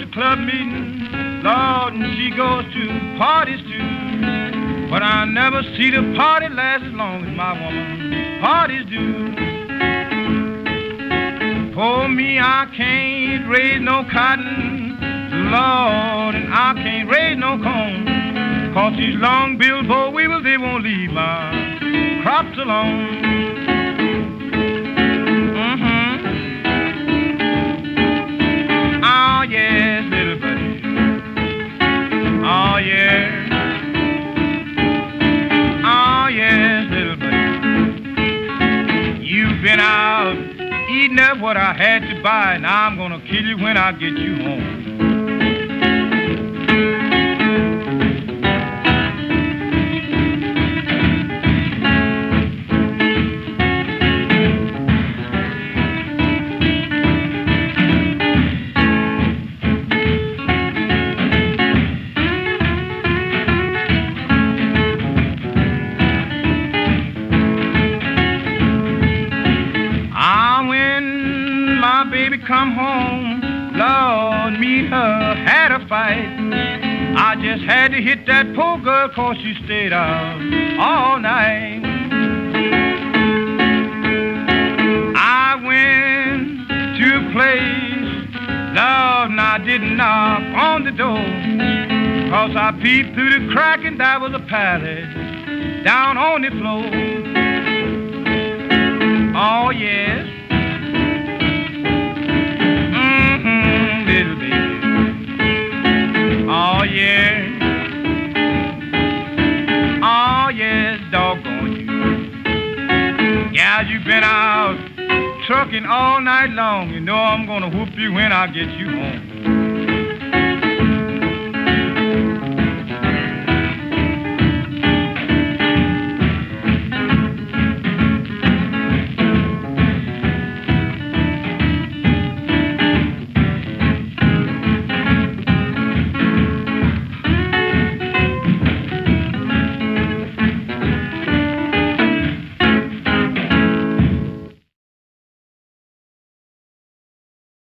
to club meetings, Lord, and she goes to parties too. But I never see the party last as long as my woman parties do. For me, I can't raise no cotton, Lord, and I can't raise no corn. 'Cause these long-billed boll weevils, they won't leave my crops alone. Oh, yes, little buddy. Oh, yes. Oh, yes, little buddy. You've been out eating up what I had to buy. Now I'm gonna kill you when I get you home. Come home, Lord, me and her had a fight. I just had to hit that poor girl 'cause she stayed out all night. I went to a place, Lord, and I didn't knock on the door, 'cause I peeped through the crack and there was a pallet down on the floor. Oh, yes. Oh, yeah. Oh, yes, doggone you. Yeah, you've been out trucking all night long. You know I'm gonna whoop you when I get you home.